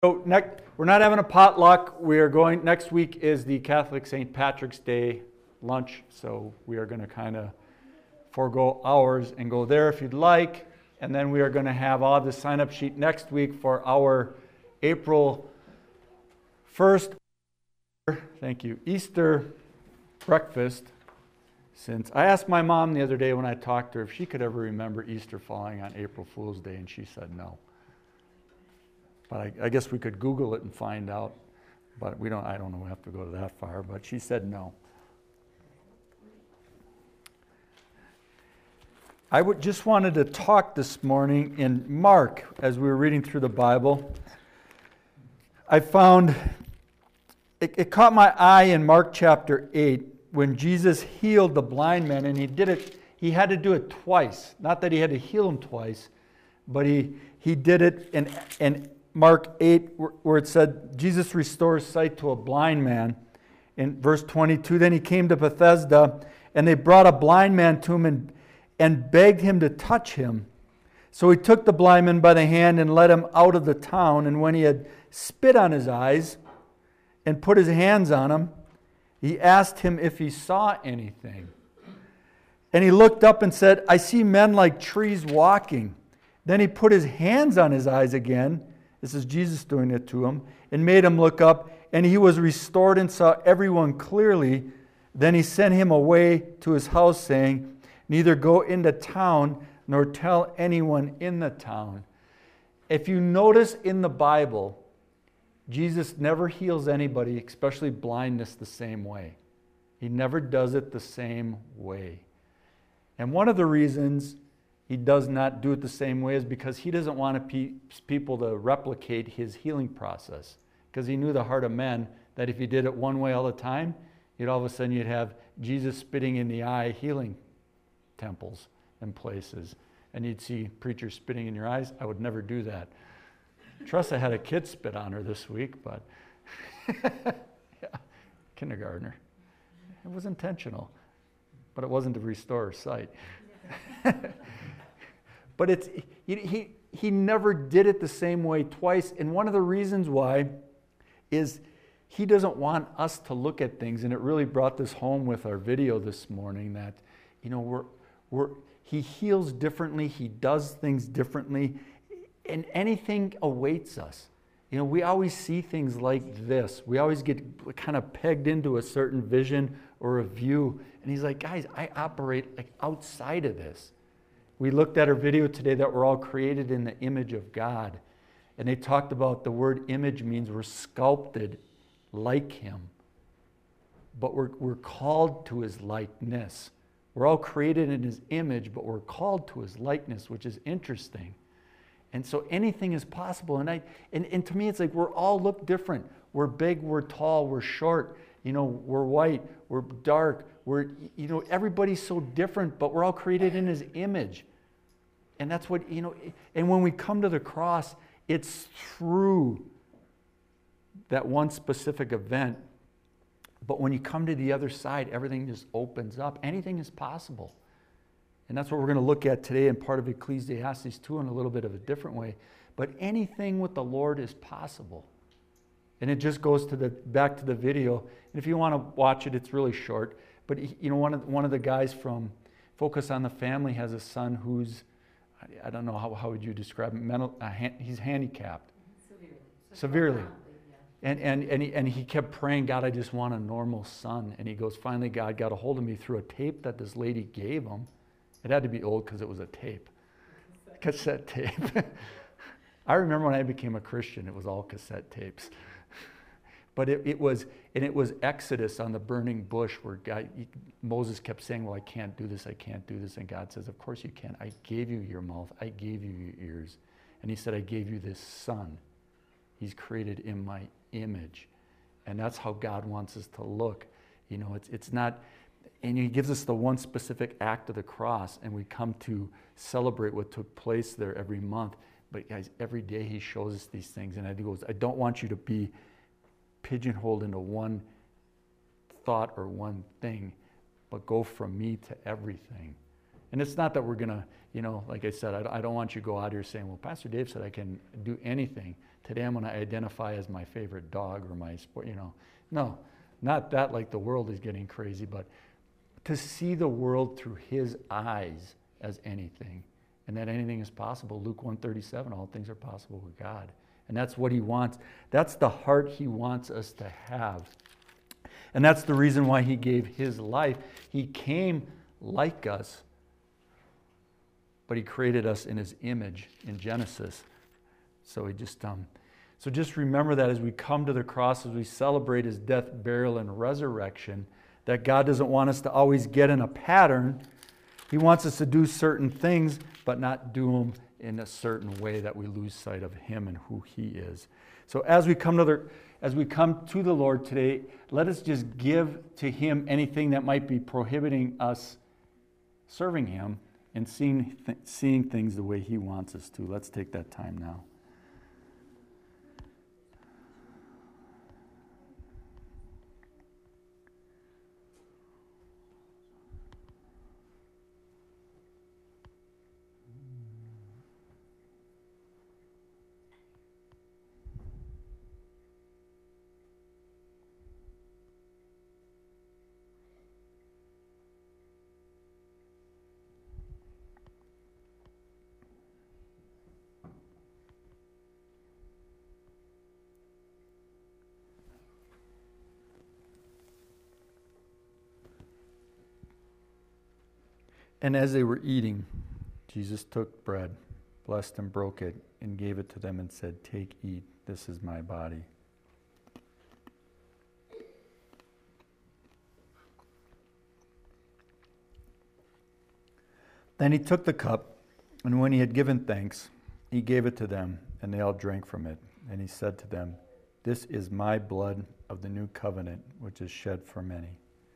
So we're not having a potluck. We are going, next week is the Catholic St. Patrick's Day lunch, so we are going to kind of forego ours and go there if you'd like. And then we are going to have all the sign-up sheet next week for our April 1st, thank you, Easter breakfast. Since I asked my mom the other day when I talked to her if she could ever remember Easter falling on April Fool's Day, and she said no. But I guess we could Google it and find out. But I don't know, we have to go to that far, but she said no. I just wanted to talk this morning in Mark, as we were reading through the Bible. I found, it caught my eye in Mark chapter 8, when Jesus healed the blind man, and he had to do it twice. Not that he had to heal him twice, but he did it in Mark 8, where it said, Jesus restores sight to a blind man. In verse 22, then he came to Bethesda, and they brought a blind man to him and begged him to touch him. So he took the blind man by the hand and led him out of the town. And when he had spit on his eyes and put his hands on him, he asked him if he saw anything. And he looked up and said, I see men like trees walking. Then he put his hands on his eyes again. This is Jesus doing it to him, and made him look up, and he was restored and saw everyone clearly. Then he sent him away to his house, saying, neither go into town nor tell anyone in the town. If you notice in the Bible, Jesus never heals anybody, especially blindness, the same way. He never does it the same way. And one of the reasons he does not do it the same way is because he doesn't want people to replicate his healing process. Because he knew the heart of men, that if he did it one way all the time, all of a sudden you'd have Jesus spitting in the eye healing temples and places. And you'd see preachers spitting in your eyes. I would never do that. Tressa had a kid spit on her this week, but yeah, kindergartner. It was intentional, but it wasn't to restore her sight. But he never did it the same way twice. And one of the reasons why is he doesn't want us to look at things. And it really brought this home with our video this morning that, he heals differently. He does things differently. And anything awaits us. We always see things like this. We always get kind of pegged into a certain vision or a view. And he's like, guys, I operate like outside of this. We looked at our video today that we're all created in the image of God. And they talked about the word image means we're sculpted like him. But we're called to his likeness. We're all created in his image, but we're called to his likeness, which is interesting. And so anything is possible. And to me, it's like we're all look different. We're big, we're tall, we're short, we're white, we're dark, everybody's so different, but we're all created in his image. And that's what, and when we come to the cross, it's through that one specific event. But when you come to the other side, everything just opens up. Anything is possible. And that's what we're going to look at today in part of Ecclesiastes 2 in a little bit of a different way. But anything with the Lord is possible. And it just goes to back to the video. And if you want to watch it, it's really short. But one of the guys from Focus on the Family has a son who's, I don't know, how would you describe him? He's handicapped. Severely. And he kept praying, God, I just want a normal son. And he goes, finally, God got a hold of me through a tape that this lady gave him. It had to be old because it was a tape. Cassette tape. I remember when I became a Christian, it was all cassette tapes. But it was Exodus on the burning bush where Moses kept saying, well, I can't do this, I can't do this. And God says, of course you can. I gave you your mouth, I gave you your ears. And he said, I gave you this son. He's created in my image. And that's how God wants us to look. It's not, and he gives us the one specific act of the cross, and we come to celebrate what took place there every month. But guys, every day he shows us these things. And he goes, I don't want you to be pigeonholed into one thought or one thing, but go from me to everything. And it's not that we're going to, like I said, I don't want you to go out here saying, well, Pastor Dave said I can do anything. Today I'm going to identify as my favorite dog or my sport, No, not that like the world is getting crazy, but to see the world through his eyes as anything, and that anything is possible. Luke 1:37, all things are possible with God. And that's what he wants. That's the heart he wants us to have. And that's the reason why he gave his life. He came like us, but he created us in his image in Genesis. So just remember that as we come to the cross, as we celebrate his death, burial, and resurrection, that God doesn't want us to always get in a pattern. He wants us to do certain things, but not do them in a certain way that we lose sight of him and who he is. So as we come to the Lord today, let us just give to him anything that might be prohibiting us serving him and seeing things the way he wants us to. Let's take that time now. And as they were eating, Jesus took bread, blessed and broke it, and gave it to them and said, "Take, eat, this is my body." Then he took the cup, and when he had given thanks, he gave it to them, and they all drank from it. And he said to them, "This is my blood of the new covenant, which is shed for many."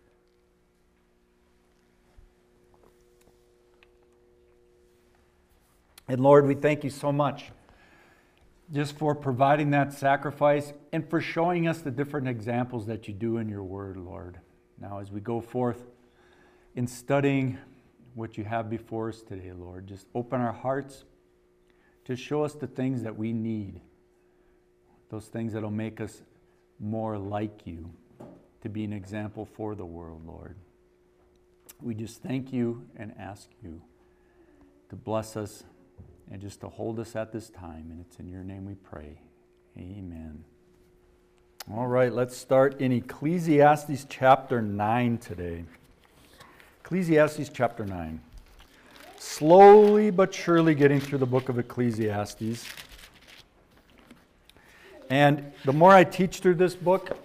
And Lord, we thank you so much just for providing that sacrifice and for showing us the different examples that you do in your word, Lord. Now, as we go forth in studying what you have before us today, Lord, just open our hearts to show us the things that we need, those things that will make us more like you, to be an example for the world, Lord. We just thank you and ask you to bless us and just to hold us at this time. And it's in your name we pray. Amen. All right, let's start in Ecclesiastes chapter 9 today. Ecclesiastes chapter 9. Slowly but surely getting through the book of Ecclesiastes. And the more I teach through this book,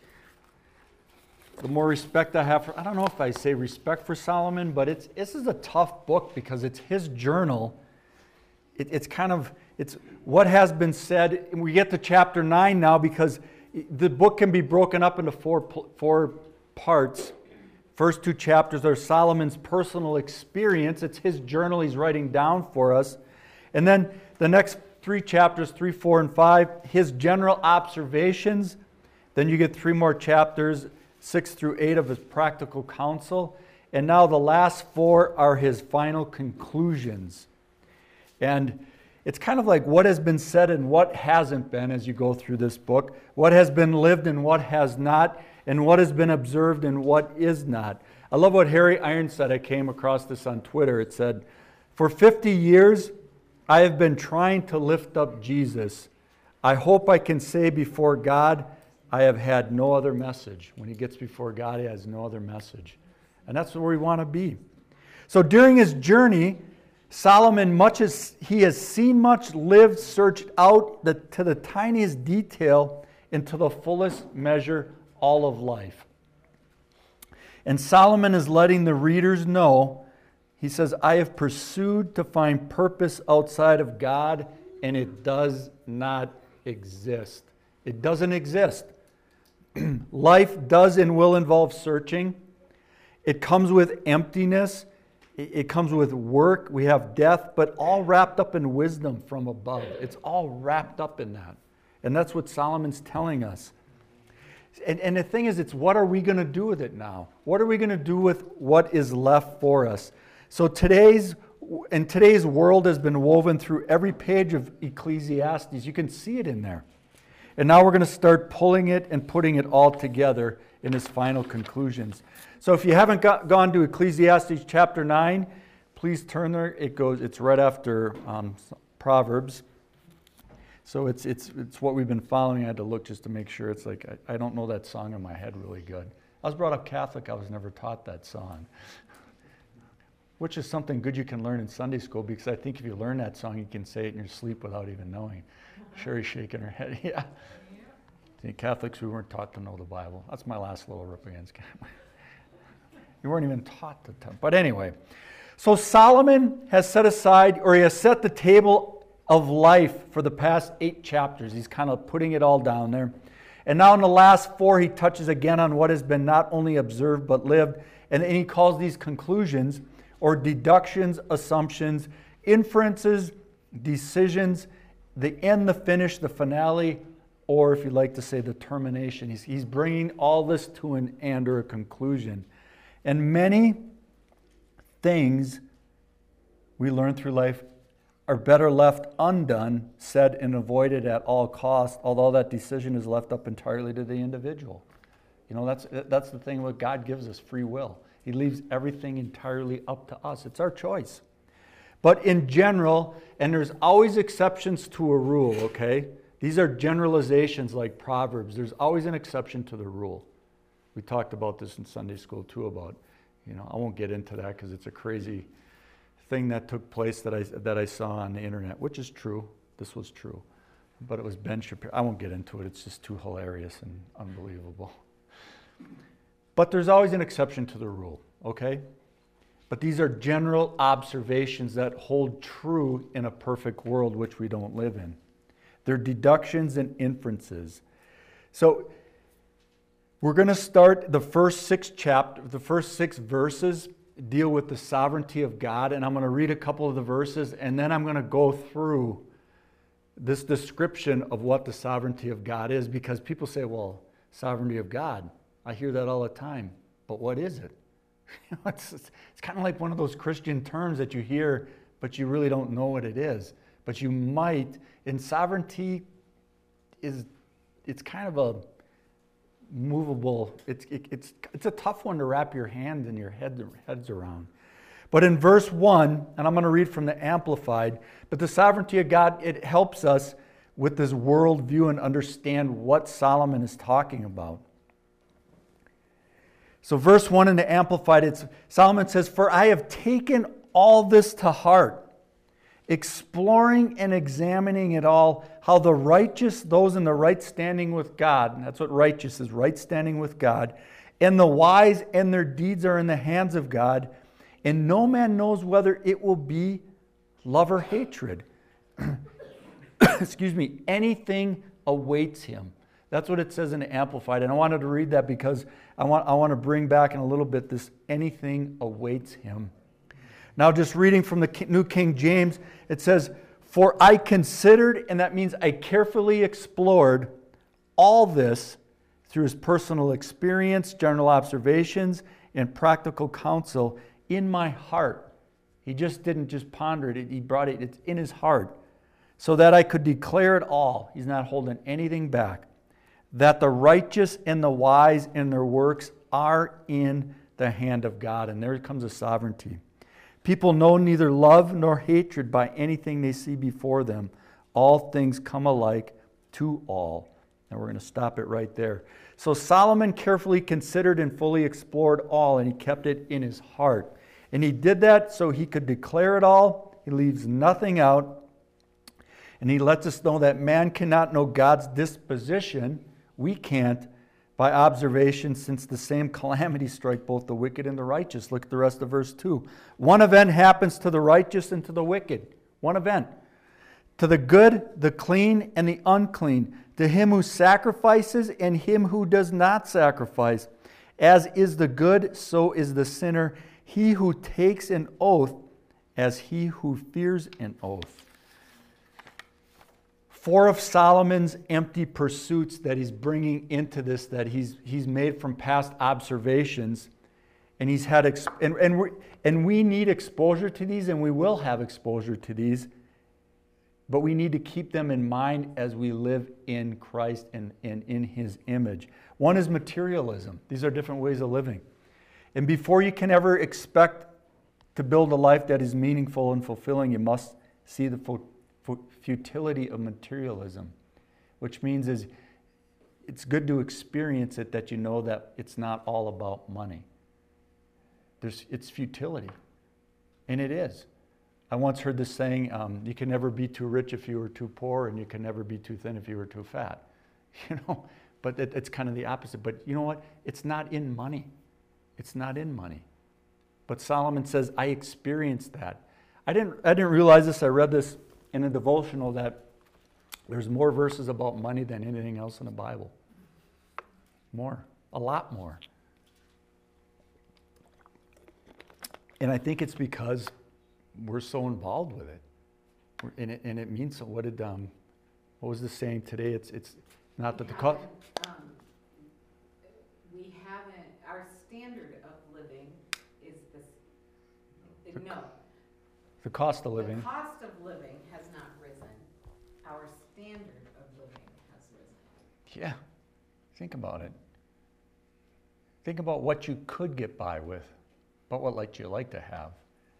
the more respect I have for, I don't know if I say respect for Solomon, but this is a tough book because it's his journal. It's what has been said. We get to chapter 9 now because the book can be broken up into four parts. First two chapters are Solomon's personal experience. It's his journal he's writing down for us. And then the next three chapters, 3, 4, and 5, his general observations. Then you get 3 more chapters, 6 through 8 of his practical counsel. And now the last 4 are his final conclusions. And it's kind of like what has been said and what hasn't been as you go through this book. What has been lived and what has not. And what has been observed and what is not. I love what Harry Iron said. I came across this on Twitter. It said, "For 50 years, I have been trying to lift up Jesus. I hope I can say before God, I have had no other message." When he gets before God, he has no other message. And that's where we want to be. So during his journey, Solomon, much as he has seen much, lived, searched out to the tiniest detail into the fullest measure all of life. And Solomon is letting the readers know, he says, "I have pursued to find purpose outside of God, and it does not exist." It doesn't exist. Life does and will involve searching. It comes with emptiness. It comes with work. We have death, but all wrapped up in wisdom from above. It's all wrapped up in that. And that's what Solomon's telling us. And the thing is, it's what are we going to do with it now? What are we going to do with what is left for us? So today's world has been woven through every page of Ecclesiastes. You can see it in there. And now we're going to start pulling it and putting it all together in his final conclusions. So if you haven't gone to Ecclesiastes chapter 9, please turn there. It's right after Proverbs. So it's what we've been following. I had to look just to make sure. It's like, I don't know that song in my head really good. I was brought up Catholic. I was never taught that song, which is something good you can learn in Sunday school, because I think if you learn that song, you can say it in your sleep without even knowing. Sherry's shaking her head. Yeah. See, Catholics, we weren't taught to know the Bible. That's my last little rip against Catholics. You weren't even taught to tell. But anyway, so Solomon has set aside, or he has set the table of life for the past 8 chapters. He's kind of putting it all down there. And now in the last 4, he touches again on what has been not only observed but lived. And he calls these conclusions, or deductions, assumptions, inferences, decisions, the end, the finish, the finale, or if you'd like to say the termination. He's bringing all this to an end or a conclusion. And many things we learn through life are better left undone, said, and avoided at all costs, although that decision is left up entirely to the individual. You know, that's the thing what God gives us, free will. He leaves everything entirely up to us. It's our choice. But in general, and there's always exceptions to a rule, okay? These are generalizations like Proverbs. There's always an exception to the rule. We talked about this in Sunday school too about, I won't get into that because it's a crazy thing that took place that I saw on the internet, which is true. This was true. But it was Ben Shapiro. I won't get into it. It's just too hilarious and unbelievable. But there's always an exception to the rule, okay? But these are general observations that hold true in a perfect world, which we don't live in. They're deductions and inferences. So we're going to start the first 6 verses deal with the sovereignty of God, and I'm going to read a couple of the verses, and then I'm going to go through this description of what the sovereignty of God is, because people say, well, sovereignty of God. I hear that all the time, but what is it? It's kind of like one of those Christian terms that you hear, but you really don't know what it is. But you might, and sovereignty it's kind of a movable, it's a tough one to wrap your hand and your heads around. But in verse 1, and I'm going to read from the Amplified, but the sovereignty of God, it helps us with this worldview and understand what Solomon is talking about. So verse 1 in the Amplified, Solomon says, "For I have taken all this to heart, exploring and examining it all, how the righteous, those in the right standing with God," and that's what righteous is, right standing with God, "and the wise and their deeds are in the hands of God, and no man knows whether it will be love or hatred." Excuse me, anything awaits him. That's what it says in the Amplified, and I wanted to read that because I want to bring back in a little bit this anything awaits him. Now, just reading from the New King James, it says, "For I considered," and that means I carefully explored all this through his personal experience, general observations, and practical counsel in my heart. He just didn't just ponder it, he brought it, it's in his heart, so that I could declare it all. He's not holding anything back. That the righteous and the wise in their works are in the hand of God. And there comes a sovereignty. People know neither love nor hatred by anything they see before them. All things come alike to all. And we're going to stop it right there. So Solomon carefully considered and fully explored all, and he kept it in his heart. And he did that so he could declare it all. He leaves nothing out. And he lets us know that man cannot know God's disposition. We can't by observation, since the same calamities strike both the wicked and the righteous. Look at the rest of verse 2. One event happens to the righteous and to the wicked. One event. To the good, the clean, and the unclean. To him who sacrifices and him who does not sacrifice. As is the good, so is the sinner. He who takes an oath, as he who fears an oath. 4 of Solomon's empty pursuits that he's bringing into this, that he's made from past observations, And he's had and we need exposure to these, and we will have exposure to these, but we need to keep them in mind as we live in Christ and in his image. One is materialism. These are different ways of living. And before you can ever expect to build a life that is meaningful and fulfilling, you must see the futility of materialism, which means is it's good to experience it, that you know that it's not all about money. It's futility, and it is. I once heard this saying, you can never be too rich if you were too poor, and you can never be too thin if you were too fat. But it's kind of the opposite. But you know what? It's not in money. It's not in money. But Solomon says, I experienced that. I didn't realize this. I read this in a devotional, that there's more verses about money than anything else in the Bible. More. A lot more. And I think it's because we're so involved with it. And it means so. What was the saying today? It's not that the cost. We haven't, our standard of living is this. The cost of living. The cost of living has not risen. Our standard of living has risen. Yeah. Think about it. Think about what you could get by with, but what you like to have,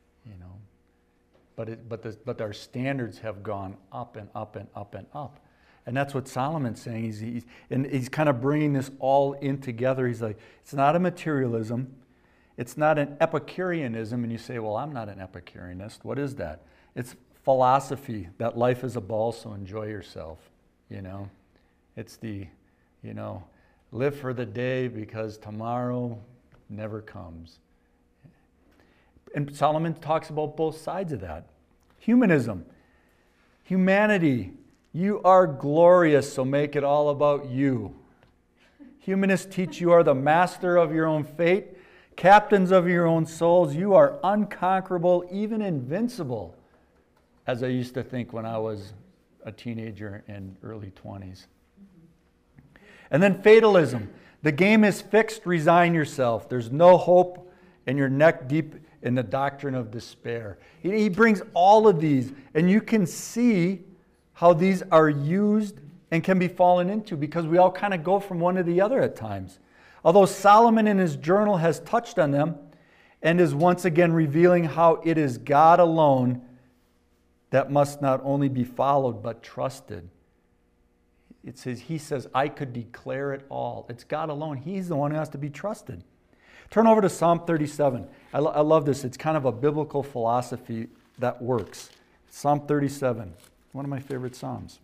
But our standards have gone up and up and up and up. And that's what Solomon's saying. He's kind of bringing this all in together. He's like, it's not a materialism. It's not an Epicureanism. And you say, well, I'm not an Epicureanist. What is that? It's philosophy that life is a ball, so enjoy yourself. It's the, live for the day because tomorrow never comes. And Solomon talks about both sides of that. Humanism. Humanity. You are glorious, so make it all about you. Humanists teach you are the master of your own fate, captains of your own souls. You are unconquerable, even invincible, as I used to think when I was a teenager and early 20s. And then fatalism. The game is fixed, resign yourself. There's no hope, and you're neck deep in the doctrine of despair. He brings all of these, and you can see how these are used and can be fallen into, because we all kind of go from one to the other at times. Although Solomon in his journal has touched on them and is once again revealing how it is God alone that must not only be followed but trusted. He says, I could declare it all. It's God alone. He's the one who has to be trusted. Turn over to Psalm 37. I love this. It's kind of a biblical philosophy that works. Psalm 37, one of my favorite Psalms.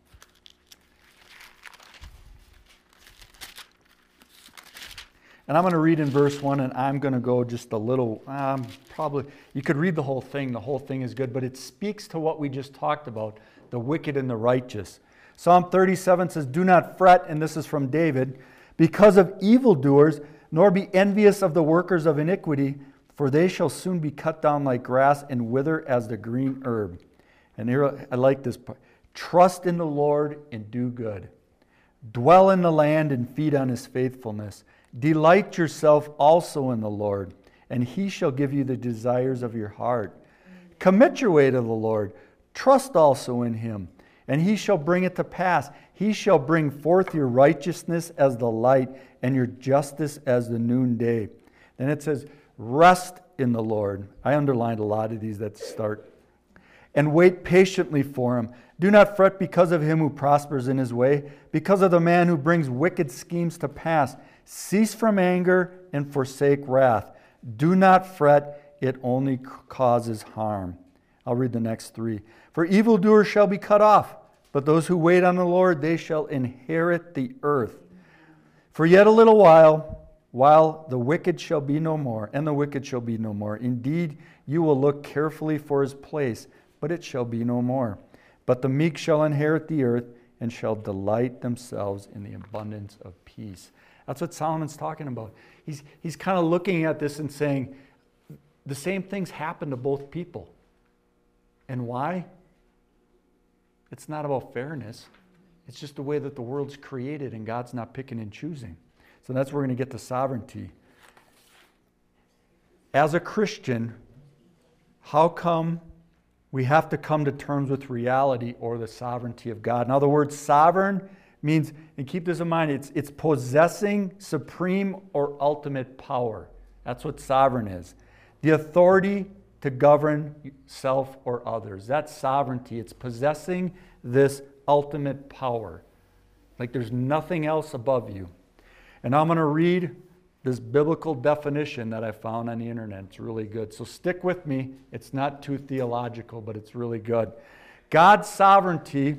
And I'm going to read in verse 1, and I'm going to go just a little, probably, you could read the whole thing. The whole thing is good, but it speaks to what we just talked about, the wicked and the righteous. Psalm 37 says, do not fret, and this is from David, because of evildoers, nor be envious of the workers of iniquity, for they shall soon be cut down like grass and wither as the green herb. And here, I like this part. Trust in the Lord and do good. Dwell in the land and feed on his faithfulness. Delight yourself also in the Lord, and he shall give you the desires of your heart. Commit your way to the Lord. Trust also in him, and he shall bring it to pass. He shall bring forth your righteousness as the light and your justice as the noonday. Then it says, rest in the Lord. I underlined a lot of these that start. And wait patiently for him. Do not fret because of him who prospers in his way, because of the man who brings wicked schemes to pass. Cease from anger and forsake wrath. Do not fret, it only causes harm. I'll read the next 3. For evildoers shall be cut off, but those who wait on the Lord, they shall inherit the earth. For yet a little while the wicked shall be no more, and the wicked shall be no more. Indeed, you will look carefully for his place, but it shall be no more. But the meek shall inherit the earth, and shall delight themselves in the abundance of peace. That's what Solomon's talking about. He's kind of looking at this and saying, the same things happen to both people. And why? It's not about fairness. It's just the way that the world's created, and God's not picking and choosing. So that's where we're going to get to sovereignty. as a Christian, how come we have to come to terms with reality or the sovereignty of God? In other words, sovereign means, and keep this in mind, it's possessing supreme or ultimate power. That's what sovereign is. The authority to govern self or others. That's sovereignty. It's possessing this ultimate power. Like there's nothing else above you. And I'm going to read this biblical definition that I found on the internet. It's really good. So stick with me. It's not too theological, but it's really good. God's sovereignty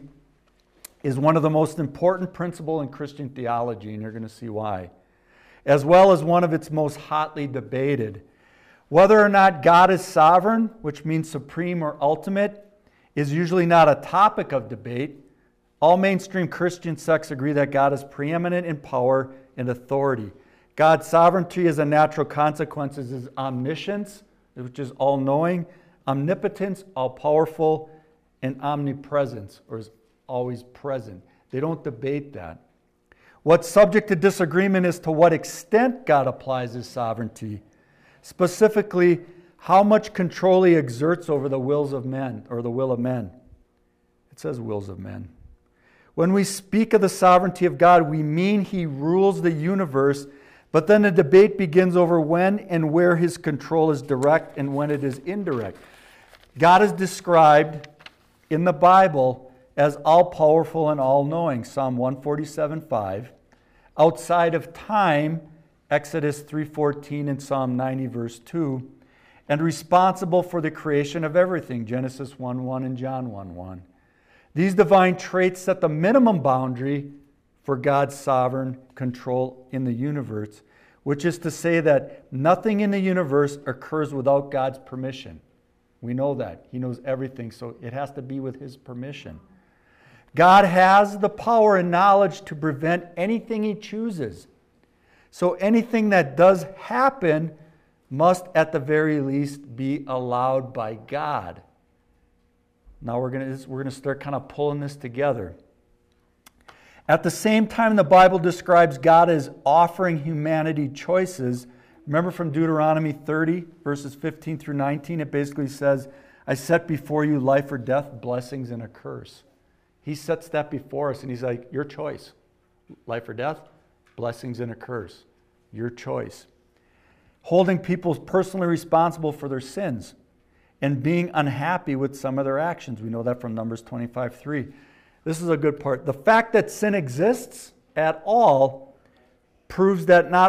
is one of the most important principles in Christian theology, and you're going to see why, as well as one of its most hotly debated. Whether or not God is sovereign, which means supreme or ultimate, is usually not a topic of debate. All mainstream Christian sects agree that God is preeminent in power and authority. God's sovereignty as a natural consequence is his omniscience, which is all-knowing, omnipotence, all-powerful, and omnipresence, or is always present. They don't debate that. What's subject to disagreement is to what extent God applies his sovereignty. Specifically, how much control he exerts over the wills of men, or the will of men. It says wills of men. When we speak of the sovereignty of God, we mean he rules the universe, but then the debate begins over when and where his control is direct and when it is indirect. God is described in the Bible as all-powerful and all-knowing, Psalm 147:5. Outside of time, Exodus 3:14 and Psalm 90 verse 2, and responsible for the creation of everything, Genesis 1:1 and John 1:1. These divine traits set the minimum boundary for God's sovereign control in the universe, which is to say that nothing in the universe occurs without God's permission. We know that. He knows everything, so it has to be with his permission. God has the power and knowledge to prevent anything he chooses. So anything that does happen must at the very least be allowed by God. Now we're going to start kind of pulling this together. At the same time, the Bible describes God as offering humanity choices. Remember from Deuteronomy 30, verses 15 through 19, it basically says, I set before you life or death, blessings and a curse. He sets that before us, and he's like, your choice. Life or death, blessings and a curse. Your choice. Holding people personally responsible for their sins and being unhappy with some of their actions. We know that from Numbers 25:3. This is a good part. The fact that sin exists at all proves that not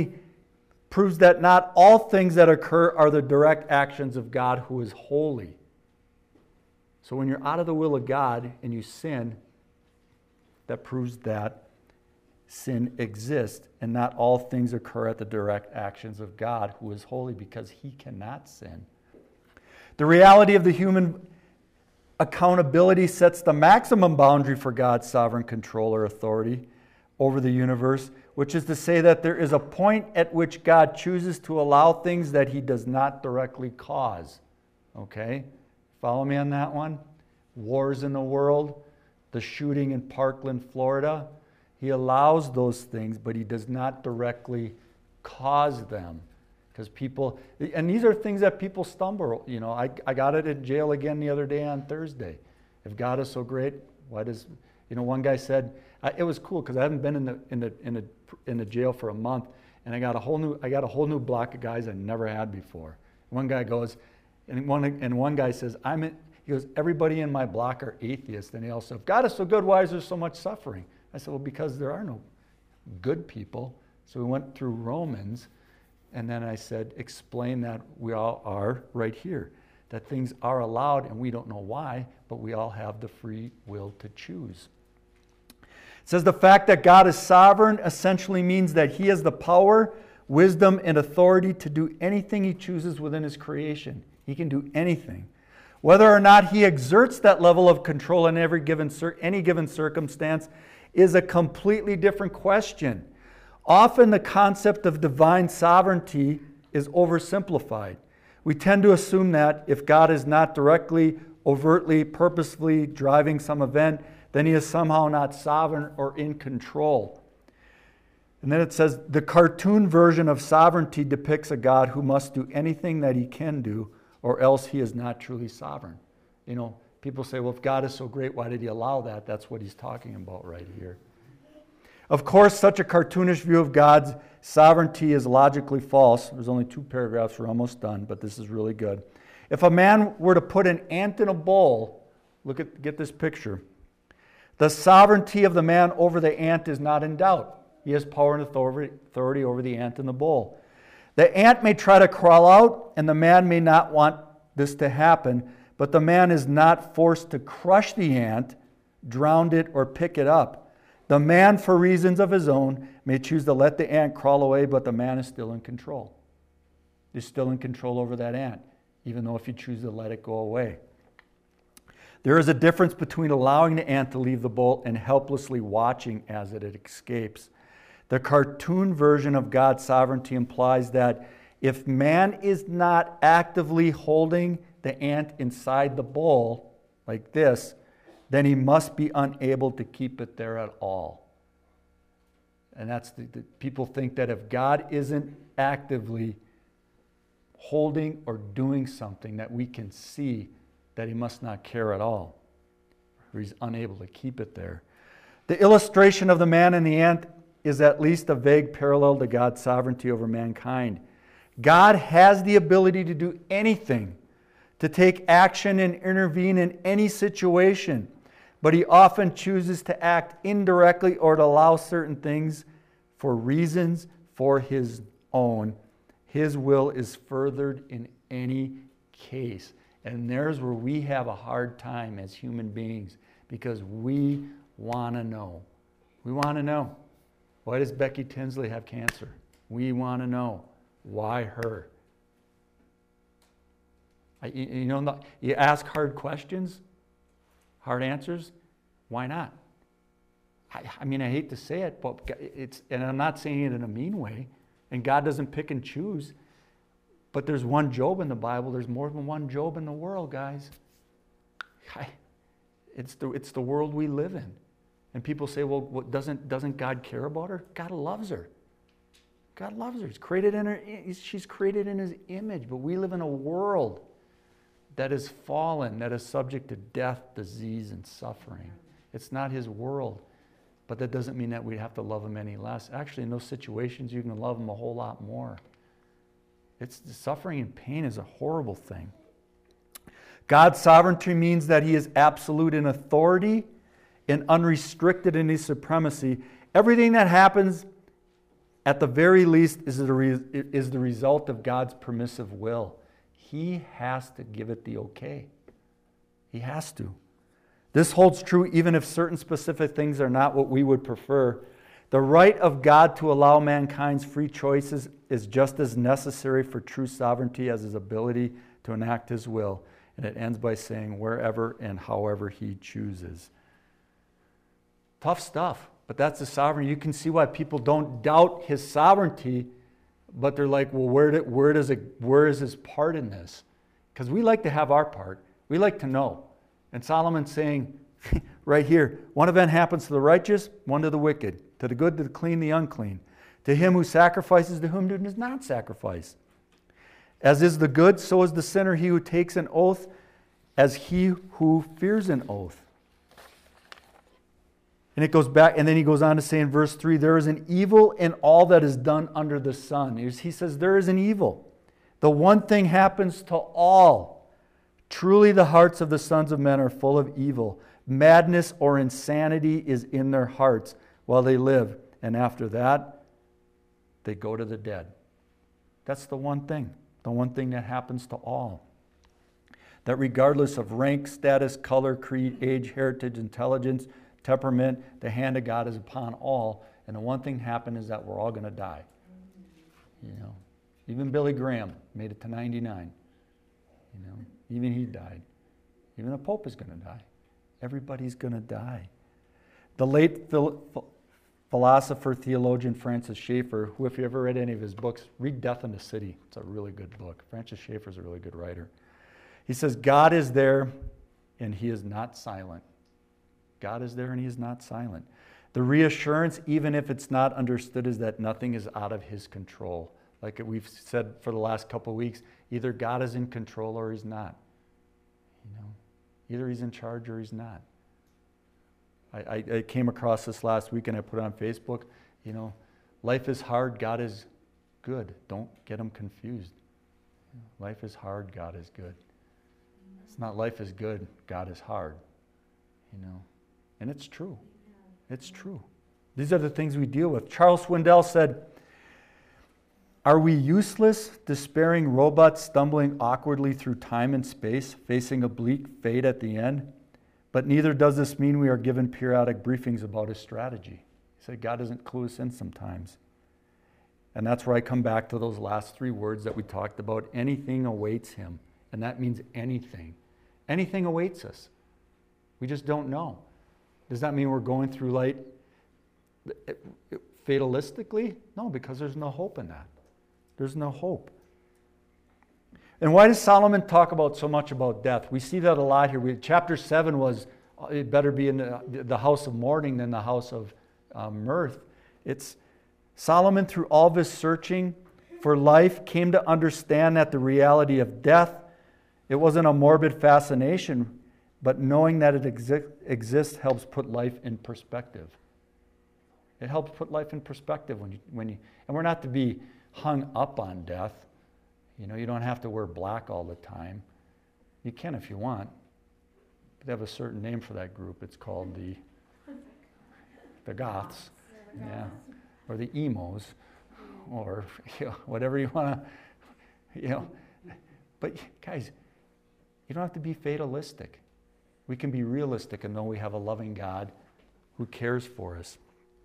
all things that occur are the direct actions of God who is holy. So when you're out of the will of God and you sin, that proves that sin exists and not all things occur at the direct actions of God who is holy, because he cannot sin. The reality of the human accountability sets the maximum boundary for God's sovereign control or authority over the universe, which is to say that there is a point at which God chooses to allow things that he does not directly cause. Okay? Follow me on that one? Wars in the world, the shooting in Parkland, Florida. He allows those things, but he does not directly cause them. Because people, and these are things that people stumble. You know, I got it at jail again the other day on Thursday. If God is so great, why does, you know, one guy said, it was cool because I haven't been in the jail for a month, and I got a whole new block of guys I never had before. One guy goes, and one guy says, he goes, everybody in my block are atheists. And he also, if God is so good, why is there so much suffering? I said, well, because there are no good people. So we went through Romans, and then I said, explain that we all are right here, that things are allowed, and we don't know why, but we all have the free will to choose. It says the fact that God is sovereign essentially means that he has the power, wisdom, and authority to do anything he chooses within his creation. He can do anything. Whether or not he exerts that level of control in any given circumstance is a completely different question. Often the concept of divine sovereignty is oversimplified. We tend to assume that if God is not directly, overtly, purposefully driving some event, then he is somehow not sovereign or in control. And then it says, the cartoon version of sovereignty depicts a God who must do anything that he can do, or else he is not truly sovereign. You know, people say, well, if God is so great, why did he allow that? That's what he's talking about right here. Of course, such a cartoonish view of God's sovereignty is logically false. There's only 2 paragraphs, we're almost done, but this is really good. If a man were to put an ant in a bowl, get this picture. The sovereignty of the man over the ant is not in doubt. He has power and authority over the ant in the bowl. The ant may try to crawl out, and the man may not want this to happen, but the man is not forced to crush the ant, drown it, or pick it up. The man, for reasons of his own, may choose to let the ant crawl away, but the man is still in control. He's still in control over that ant, even though if you choose to let it go away. There is a difference between allowing the ant to leave the bowl and helplessly watching as it escapes. The cartoon version of God's sovereignty implies that if man is not actively holding the ant inside the bowl like this, then he must be unable to keep it there at all. And that's the people think that if God isn't actively holding or doing something that we can see, that he must not care at all, or he's unable to keep it there. The illustration of the man and the ant is at least a vague parallel to God's sovereignty over mankind. God has the ability to do anything, to take action and intervene in any situation, but he often chooses to act indirectly or to allow certain things for reasons for his own. His will is furthered in any case. And there's where we have a hard time as human beings, because we want to know. We want to know. Why does Becky Tinsley have cancer? We want to know. Why her? You ask hard questions, hard answers. Why not? I mean, I hate to say it, but and I'm not saying it in a mean way. And God doesn't pick and choose. But there's one Job in the Bible. There's more than one Job in the world, guys. It's the world we live in. And people say, well, doesn't God care about her? God loves her. God loves her. She's created in his image. But we live in a world that is fallen, that is subject to death, disease, and suffering. It's not his world. But that doesn't mean that we have to love him any less. Actually, in those situations, you can love him a whole lot more. Suffering and pain is a horrible thing. God's sovereignty means that he is absolute in authority and unrestricted in his supremacy. Everything that happens, at the very least, is the result of God's permissive will. He has to give it the okay. He has to. This holds true even if certain specific things are not what we would prefer. The right of God to allow mankind's free choices is just as necessary for true sovereignty as his ability to enact his will. And it ends by saying, wherever and however he chooses. Tough stuff, but that's the sovereignty. You can see why people don't doubt his sovereignty, but they're like, well, where is his part in this? Because we like to have our part. We like to know. And Solomon's saying right here, one event happens to the righteous, one to the wicked, to the good, to the clean, the unclean, to him who sacrifices, to whom does not sacrifice. As is the good, so is the sinner, he who takes an oath, as he who fears an oath. And it goes back, and then he goes on to say in verse 3, there is an evil in all that is done under the sun. He says there is an evil. The one thing happens to all. Truly the hearts of the sons of men are full of evil. Madness or insanity is in their hearts while they live. And after that, they go to the dead. That's the one thing that happens to all. That regardless of rank, status, color, creed, age, heritage, intelligence, temperament, the hand of God is upon all. And the one thing happened is that we're all going to die. Even Billy Graham made it to 99. Even he died. Even the Pope is going to die. Everybody's going to die. The late philosopher, theologian Francis Schaeffer, who, if you ever read any of his books, read Death in the City. It's a really good book. Francis Schaeffer is a really good writer. He says, God is there and he is not silent. God is there and he is not silent. The reassurance, even if it's not understood, is that nothing is out of his control. Like we've said for the last couple of weeks, either God is in control or he's not. Either he's in charge or he's not. I came across this last week and I put it on Facebook. Life is hard, God is good. Don't get them confused. Life is hard, God is good. It's not life is good, God is hard. And it's true. It's true. These are the things we deal with. Charles Swindoll said, "Are we useless, despairing robots stumbling awkwardly through time and space, facing a bleak fate at the end? But neither does this mean we are given periodic briefings about his strategy." He said God doesn't clue us in sometimes. And that's where I come back to those last three words that we talked about. Anything awaits him. And that means anything. Anything awaits us. We just don't know. Does that mean we're going through life fatalistically? No, because there's no hope in that. There's no hope. And why does Solomon talk about so much about death? We see that a lot here. Chapter 7 was, it better be in the house of mourning than the house of mirth. It's Solomon, through all of his searching for life, came to understand that the reality of death, it wasn't a morbid fascination, but knowing that it exists helps put life in perspective. It helps put life in perspective when you, and we're not to be hung up on death. You don't have to wear black all the time. You can if you want. But they have a certain name for that group. It's called the Goths. Yeah. Or the emos. Or whatever you want to, But guys, you don't have to be fatalistic. We can be realistic and know we have a loving God who cares for us.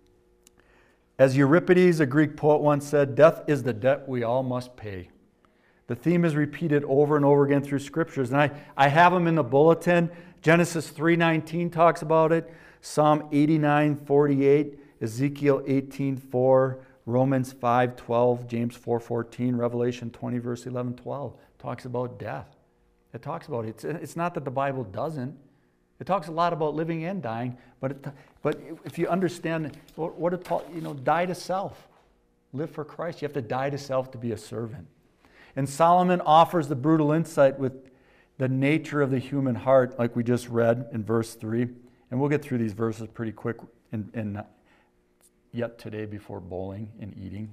As Euripides, a Greek poet, once said, "Death is the debt we all must pay." The theme is repeated over and over again through scriptures. And I have them in the bulletin. Genesis 3:19 talks about it. Psalm 89:48. Ezekiel 18:4. Romans 5:12. James 4:14. Revelation 20 verse 11-12 talks about death. It talks about it. It's not that the Bible doesn't. It talks a lot about living and dying. But if you understand, what did Paul, die to self. Live for Christ. You have to die to self to be a servant. And Solomon offers the brutal insight with the nature of the human heart, like we just read in verse 3. And we'll get through these verses pretty quick and yet today before bowling and eating.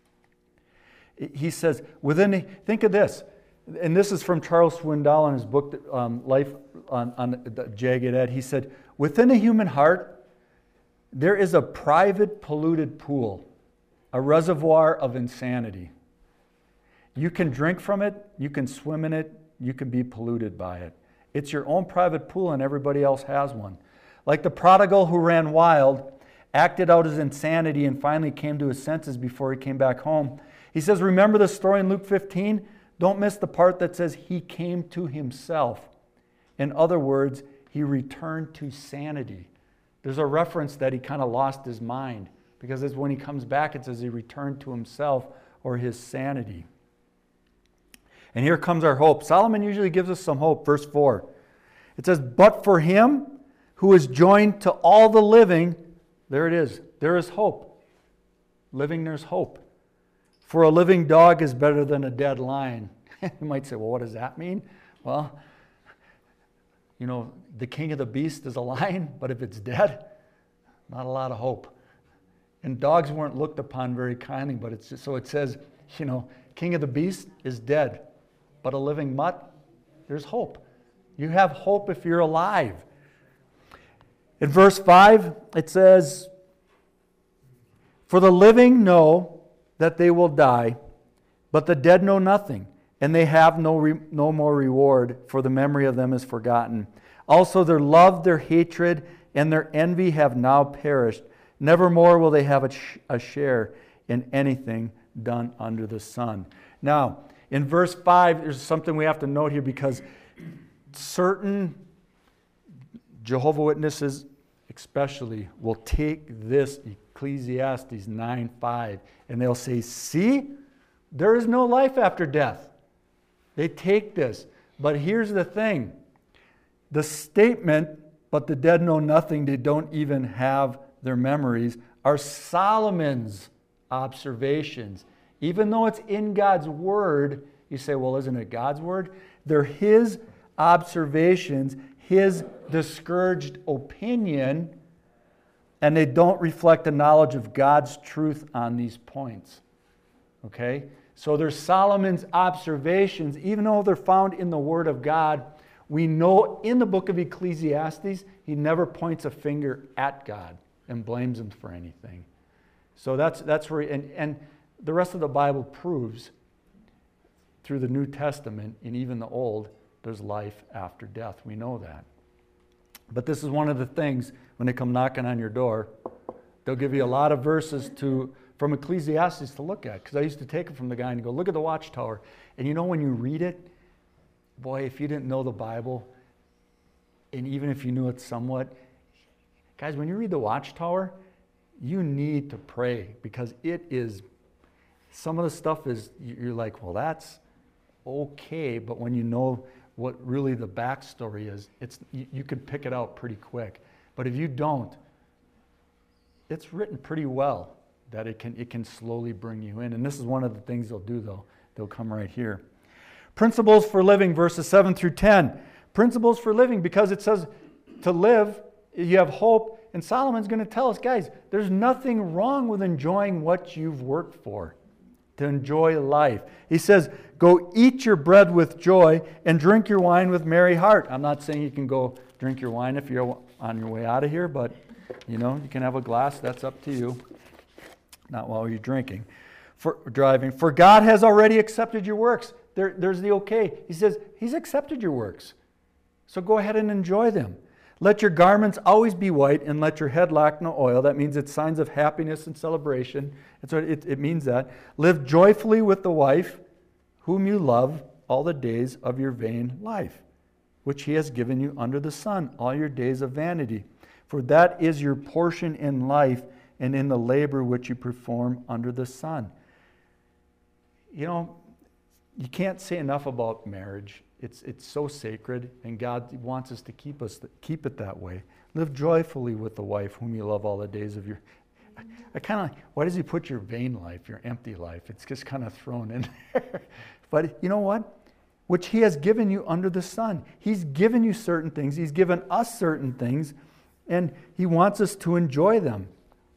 He says, think of this, and this is from Charles Swindoll in his book, Life on the Jagged Edge. He said, within the human heart, there is a private polluted pool, a reservoir of insanity. You can drink from it, you can swim in it, you can be polluted by it. It's your own private pool and everybody else has one. Like the prodigal who ran wild, acted out his insanity and finally came to his senses before he came back home. He says, remember the story in Luke 15? Don't miss the part that says he came to himself. In other words, he returned to sanity. There's a reference that he kind of lost his mind because it's when he comes back, it says he returned to himself or his sanity. And here comes our hope. Solomon usually gives us some hope. Verse 4. It says, but for him who is joined to all the living, there it is. There is hope. Living, there's hope. For a living dog is better than a dead lion. You might say, well, what does that mean? Well, the king of the beast is a lion, but if it's dead, not a lot of hope. And dogs weren't looked upon very kindly, but it's just, so it says, king of the beast is dead, but a living mutt, there's hope. You have hope if you're alive. In verse 5, it says, for the living know that they will die, but the dead know nothing, and they have no more reward, for the memory of them is forgotten. Also their love, their hatred, and their envy have now perished. Nevermore will they have a share in anything done under the sun. Now, in verse 5, there's something we have to note here because certain Jehovah's Witnesses especially will take this Ecclesiastes 9:5 and they'll say, see, there is no life after death. They take this. But here's the thing. The statement, but the dead know nothing, they don't even have their memories, are Solomon's observations. Even though it's in God's word, you say, well, isn't it God's word? They're his observations, his discouraged opinion, and they don't reflect the knowledge of God's truth on these points. Okay? So they're Solomon's observations, even though they're found in the Word of God. We know in the book of Ecclesiastes, he never points a finger at God and blames him for anything. So that's where, and the rest of the Bible proves through the New Testament and even the Old, there's life after death. We know that. But this is one of the things when they come knocking on your door, they'll give you a lot of verses from Ecclesiastes to look at. Because I used to take it from the guy and go, look at the Watchtower. And you know when you read it, boy, if you didn't know the Bible, and even if you knew it somewhat, guys, when you read the Watchtower, you need to pray, because it is, some of the stuff is, you're like, well, that's okay, but when you know what really the backstory is, you could pick it out pretty quick. But if you don't, it's written pretty well that it can slowly bring you in. And this is one of the things they'll do, though. They'll come right here. Principles for living, verses 7 through 10. Principles for living, because it says to live, you have hope. And Solomon's going to tell us, guys, there's nothing wrong with enjoying what you've worked for, to enjoy life. He says, go eat your bread with joy and drink your wine with merry heart. I'm not saying you can go drink your wine if you're on your way out of here, but you can have a glass. That's up to you. Not while you're drinking. For driving. For God has already accepted your works. There's the okay. He says, he's accepted your works. So go ahead and enjoy them. Let your garments always be white, and let your head lack no oil. That means it's signs of happiness and celebration. It means that. Live joyfully with the wife whom you love all the days of your vain life, which he has given you under the sun, all your days of vanity. For that is your portion in life and in the labor which you perform under the sun. You can't say enough about marriage. It's so sacred, and God wants us to keep it that way. Live joyfully with the wife whom you love all the days of your... I kind of, why does he put your vain life, your empty life? It's just kind of thrown in there. But you know what? Which he has given you under the sun. He's given you certain things. He's given us certain things, and he wants us to enjoy them.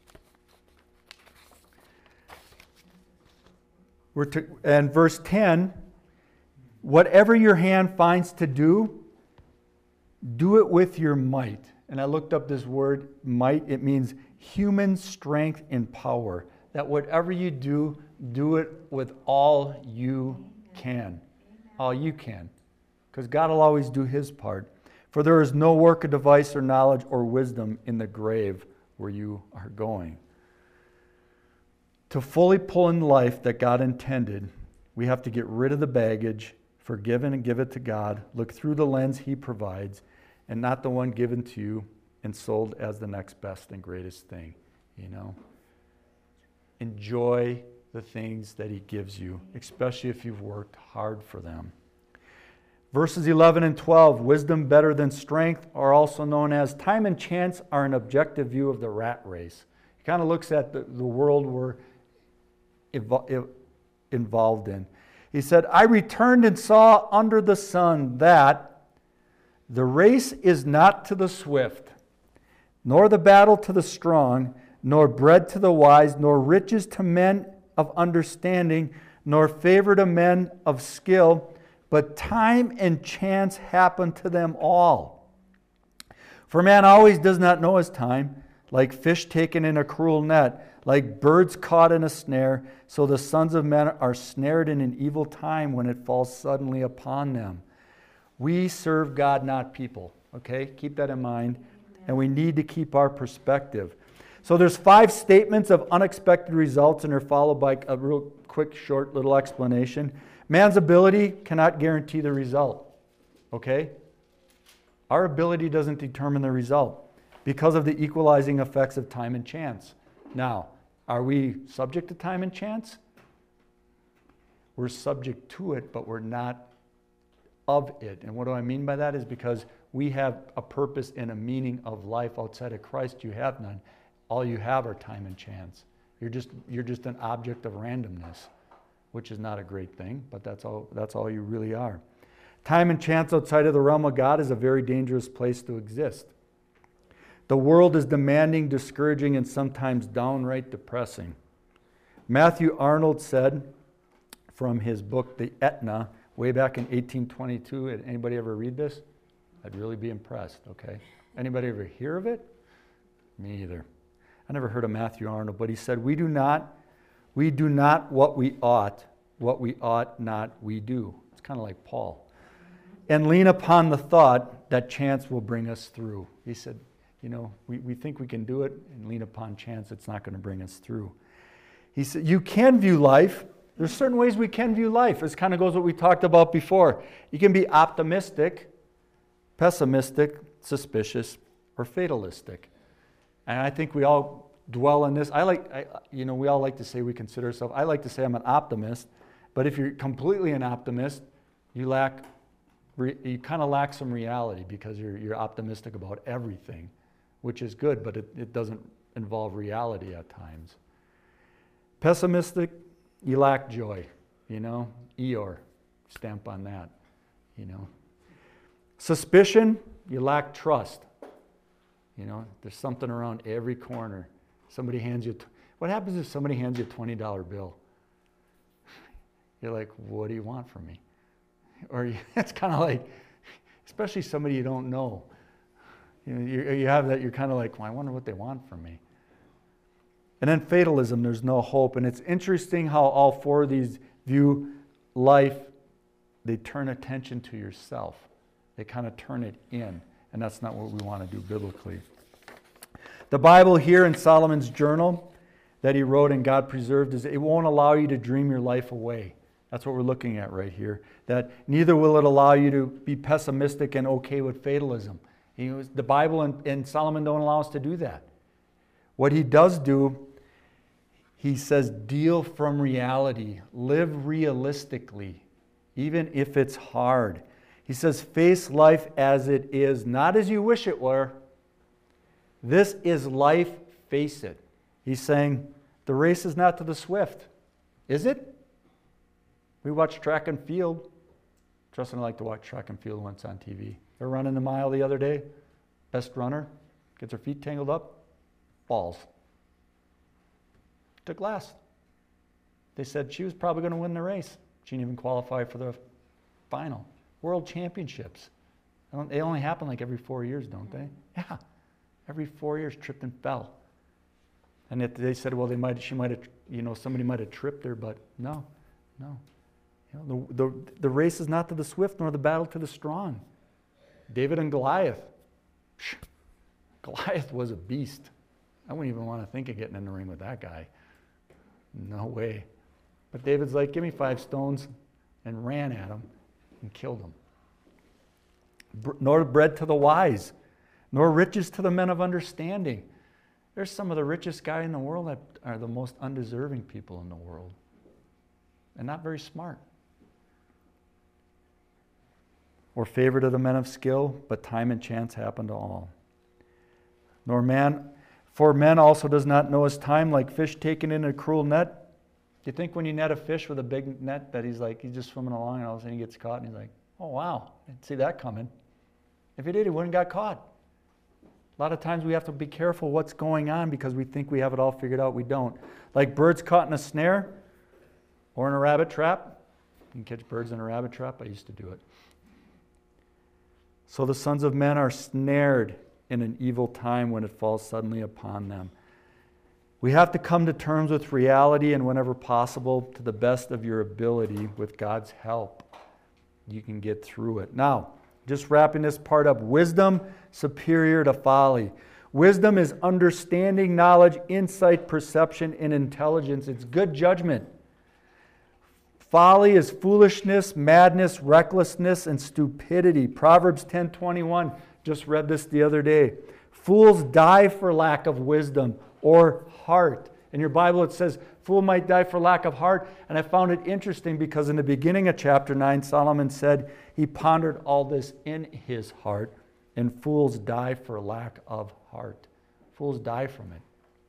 And verse 10, whatever your hand finds to do, do it with your might. And I looked up this word, might. It means human strength and power. That whatever you do, do it with all you can. All you can. Because God will always do his part. For there is no work of device or knowledge or wisdom in the grave where you are going. To fully pull in life that God intended, we have to get rid of the baggage, forgive and give it to God, look through the lens he provides, and not the one given to you and sold as the next best and greatest thing. Enjoy the things that he gives you, especially if you've worked hard for them. Verses 11 and 12, wisdom better than strength, are also known as time and chance are an objective view of the rat race. He kind of looks at the world we're involved in. He said, I returned and saw under the sun that the race is not to the swift, nor the battle to the strong, nor bread to the wise, nor riches to men of understanding, nor favor to men of skill, but time and chance happen to them all. For man always does not know his time, like fish taken in a cruel net, like birds caught in a snare, so the sons of men are snared in an evil time when it falls suddenly upon them. We serve God, not people. Okay? Keep that in mind. And we need to keep our perspective. So there's 5 statements of unexpected results, and they're followed by a real quick, short little explanation. Man's ability cannot guarantee the result. Okay? Our ability doesn't determine the result because of the equalizing effects of time and chance. Now, are we subject to time and chance? We're subject to it, but we're not of it. And what do I mean by that is because we have a purpose and a meaning of life outside of Christ. You have none. all you have are time and chance. You're just an object of randomness, which is not a great thing, but that's all you really are. Time and chance outside of the realm of God is a very dangerous place to exist. The world is demanding, discouraging, and sometimes downright depressing. Matthew Arnold said from his book, The Etna, way back in 1822, anybody ever read this? I'd really be impressed, okay? Anybody ever hear of it? Me either. I never heard of Matthew Arnold, but he said, we do not what we ought not we do. It's kind of like Paul. And lean upon the thought that chance will bring us through. He said, we think we can do it, and lean upon chance, it's not going to bring us through. He said, you can view life. There's certain ways we can view life. This kind of goes what we talked about before. You can be optimistic, pessimistic, suspicious, or fatalistic. And I think we all dwell in this. We all like to say we consider ourselves. I like to say I'm an optimist, but if you're completely an optimist, you kind of lack some reality because you're optimistic about everything, which is good, but it doesn't involve reality at times. Pessimistic, you lack joy, Eeyore, stamp on that, Suspicion, you lack trust. There's something around every corner. What happens if somebody hands you a $20 bill? You're like, what do you want from me? Or it's kind of like, especially somebody you don't know. You have that, you're kind of like, well, I wonder what they want from me. And then fatalism, there's no hope. And it's interesting how all four of these view life, they turn attention to yourself. They kind of turn it in. And that's not what we want to do biblically. The Bible here in Solomon's journal that he wrote and God preserved, is it won't allow you to dream your life away. That's what we're looking at right here. That neither will it allow you to be pessimistic and okay with fatalism. The Bible and Solomon don't allow us to do that. What he does do, he says, deal from reality. Live realistically, even if it's hard. He says, face life as it is, not as you wish it were. This is life, face it. He's saying, the race is not to the swift. Is it? We watch track and field. Justin and I like to watch track and field once on TV. They're running the mile the other day. Best runner gets her feet tangled up, falls. Took last. They said she was probably going to win the race. She didn't even qualify for the final. World championships. They only happen like every 4 years, don't they? Yeah. Every 4 years, tripped and fell. And they said, well, somebody might have tripped her, but no. The race is not to the swift, nor the battle to the strong. David and Goliath. Goliath was a beast. I wouldn't even want to think of getting in the ring with that guy. No way. But David's like, give me 5 stones, and ran at him and killed him. Nor bread to the wise, nor riches to the men of understanding. There's some of the richest guys in the world that are the most undeserving people in the world. And not very smart. Or favor to the men of skill, but time and chance happen to all. For man also does not know his time, like fish taken in a cruel net. Do you think when you net a fish with a big net that he's just swimming along and all of a sudden he gets caught and he's like, oh wow, I didn't see that coming. If he did, he wouldn't have got caught. A lot of times we have to be careful what's going on because we think we have it all figured out. We don't. Like birds caught in a snare or in a rabbit trap. You can catch birds in a rabbit trap. I used to do it. So the sons of men are snared in an evil time when it falls suddenly upon them. We have to come to terms with reality, and whenever possible, to the best of your ability, with God's help, you can get through it. Now, just wrapping this part up, wisdom superior to folly. Wisdom is understanding, knowledge, insight, perception, and intelligence. It's good judgment. Folly is foolishness, madness, recklessness, and stupidity. Proverbs 10:21, just read this the other day. Fools die for lack of wisdom or heart. In your Bible it says, fool might die for lack of heart. And I found it interesting because in the beginning of chapter 9, Solomon said he pondered all this in his heart, and fools die for lack of heart. Fools die from it.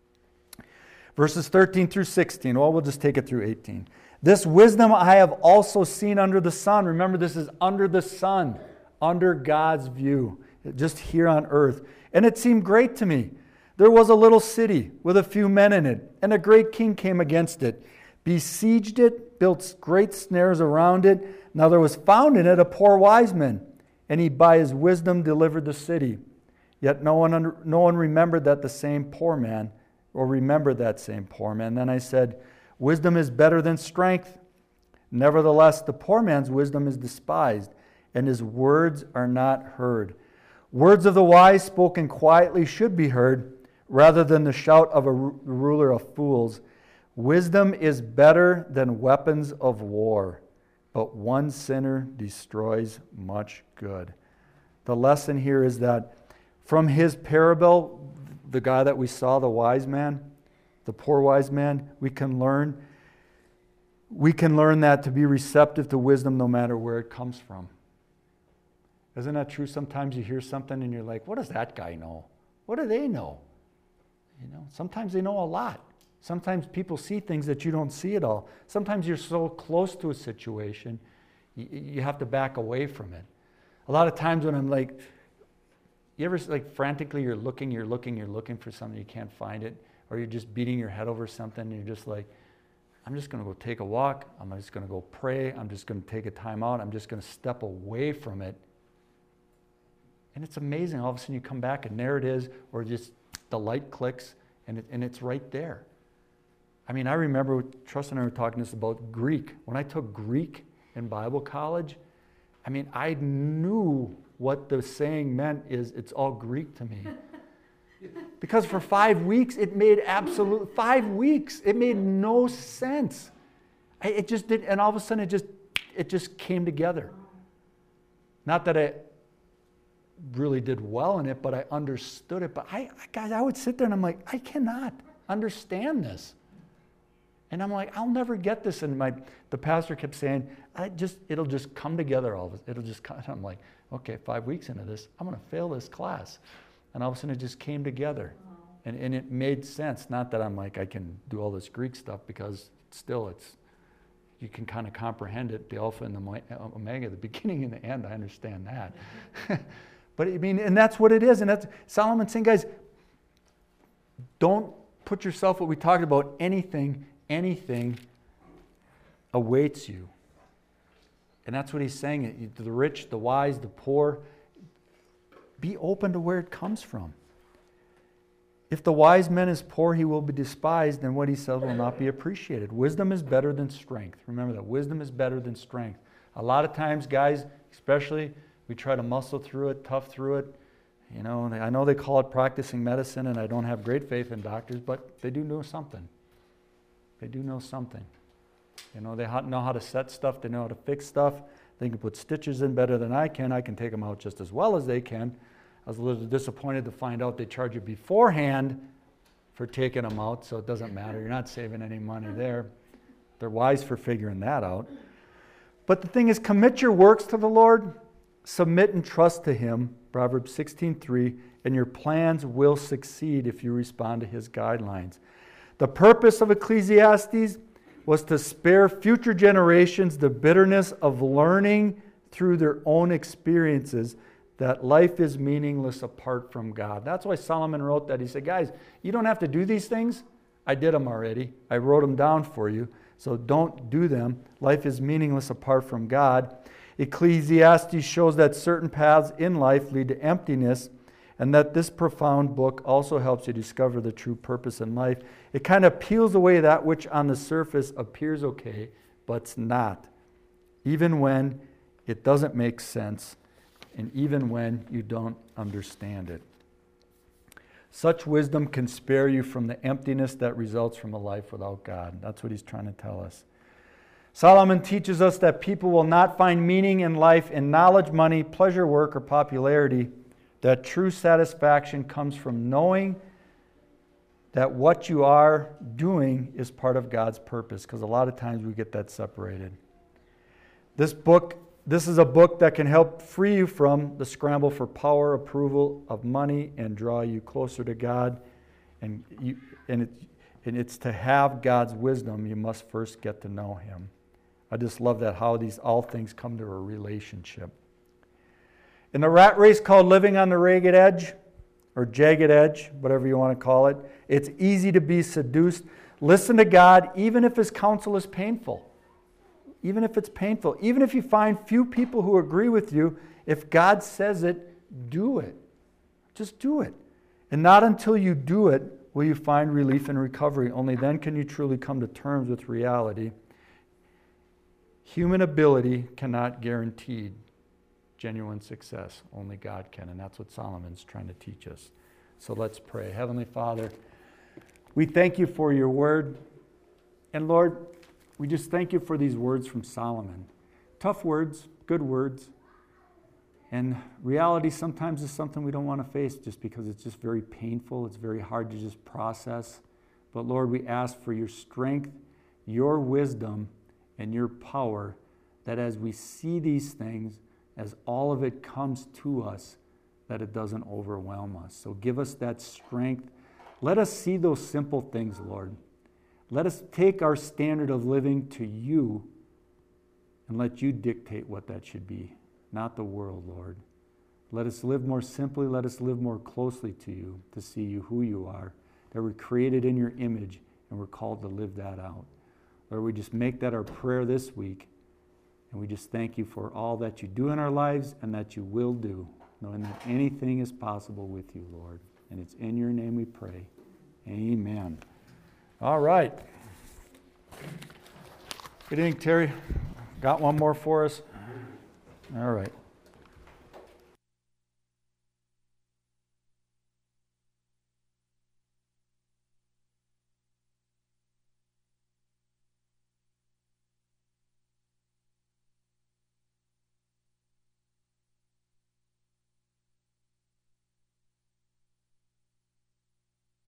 Verses 13 through 16. Well, we'll just take it through 18. This wisdom I have also seen under the sun. Remember, this is under the sun, under God's view, just here on earth. And it seemed great to me. There was a little city with a few men in it, and a great king came against it, besieged it, built great snares around it. Now there was found in it a poor wise man, and he by his wisdom delivered the city. Yet no one remembered that same poor man. Then I said, wisdom is better than strength. Nevertheless, the poor man's wisdom is despised, and his words are not heard. Words of the wise spoken quietly should be heard, rather than the shout of a ruler of fools. Wisdom is better than weapons of war, but one sinner destroys much good. The lesson here is that from his parable, the guy that we saw, the wise man, the poor wise man, we can learn that to be receptive to wisdom no matter where it comes from. Isn't that true? Sometimes you hear something and you're like, what does that guy know? What do they know? Sometimes they know a lot. Sometimes people see things that you don't see at all. Sometimes you're so close to a situation, you have to back away from it. A lot of times when I'm like, you ever frantically you're looking for something, you can't find it, or you're just beating your head over something, and you're just like, I'm just going to go take a walk, I'm just going to go pray, I'm just going to take a time out, I'm just going to step away from it. And it's amazing, all of a sudden you come back and there it is, or just the light clicks and it's right there. I mean, I remember Trust and I were talking this about Greek. When I took Greek in Bible college, I mean, I knew what the saying meant is it's all Greek to me. Because for 5 weeks, it made 5 weeks, it made no sense. It just did, and all of a sudden it just came together. Not that I really did well in it, but I understood it. But guys, I would sit there and I'm like, I cannot understand this. And I'm like, I'll never get this. And the pastor kept saying, it'll just come together all of it. It'll just come. And I'm like, okay, 5 weeks into this, I'm going to fail this class. And all of a sudden it just came together. And it made sense. Not that I'm like, I can do all this Greek stuff, because still you can kind of comprehend it, the Alpha and the Omega, the beginning and the end. I understand that. But I mean, and that's what it is. And that's Solomon's saying, guys, don't put yourself, what we talked about, anything awaits you. And that's what he's saying. The rich, the wise, the poor, be open to where it comes from. If the wise man is poor, he will be despised, and what he says will not be appreciated. Wisdom is better than strength. Remember that. Wisdom is better than strength. A lot of times, guys, especially, we try to muscle through it, tough through it. I know they call it practicing medicine, and I don't have great faith in doctors, but they do know something. They do know something. They know how to set stuff. They know how to fix stuff. They can put stitches in better than I can. I can take them out just as well as they can. I was a little disappointed to find out they charge you beforehand for taking them out, so it doesn't matter. You're not saving any money there. They're wise for figuring that out. But the thing is, commit your works to the Lord. Submit and trust to Him, Proverbs 16:3, and your plans will succeed if you respond to His guidelines. The purpose of Ecclesiastes was to spare future generations the bitterness of learning through their own experiences that life is meaningless apart from God. That's why Solomon wrote that. He said, guys, you don't have to do these things. I did them already. I wrote them down for you. So don't do them. Life is meaningless apart from God. Ecclesiastes shows that certain paths in life lead to emptiness, and that this profound book also helps you discover the true purpose in life. It kind of peels away that which on the surface appears okay, but it's not. Even when it doesn't make sense, and even when you don't understand it. Such wisdom can spare you from the emptiness that results from a life without God. That's what he's trying to tell us. Solomon teaches us that people will not find meaning in life in knowledge, money, pleasure, work, or popularity. That true satisfaction comes from knowing that what you are doing is part of God's purpose, because a lot of times we get that separated. This is a book that can help free you from the scramble for power, approval of money, and draw you closer to God. And And it's to have God's wisdom, you must first get to know him. I just love that, how all things come to a relationship. In the rat race called living on the ragged edge, or jagged edge, whatever you want to call it, it's easy to be seduced. Listen to God, even if his counsel is painful. Even if it's painful. Even if you find few people who agree with you, if God says it, do it. Just do it. And not until you do it will you find relief and recovery. Only then can you truly come to terms with reality. Human ability cannot guarantee genuine success. Only God can. And that's what Solomon's trying to teach us. So let's pray. Heavenly Father, we thank you for your word. And Lord, we just thank you for these words from Solomon. Tough words, good words. And reality sometimes is something we don't want to face just because it's just very painful. It's very hard to just process. But Lord, we ask for your strength, your wisdom, and your power, that as we see these things, as all of it comes to us, that it doesn't overwhelm us. So give us that strength. Let us see those simple things, Lord. Let us take our standard of living to you and let you dictate what that should be, not the world, Lord. Let us live more simply. Let us live more closely to you, to see you who you are, that we're created in your image and we're called to live that out. Lord, we just make that our prayer this week. And we just thank you for all that you do in our lives and that you will do, knowing that anything is possible with you, Lord. And it's in your name we pray. Amen. All right. Good evening, Terry. Got one more for us? All right.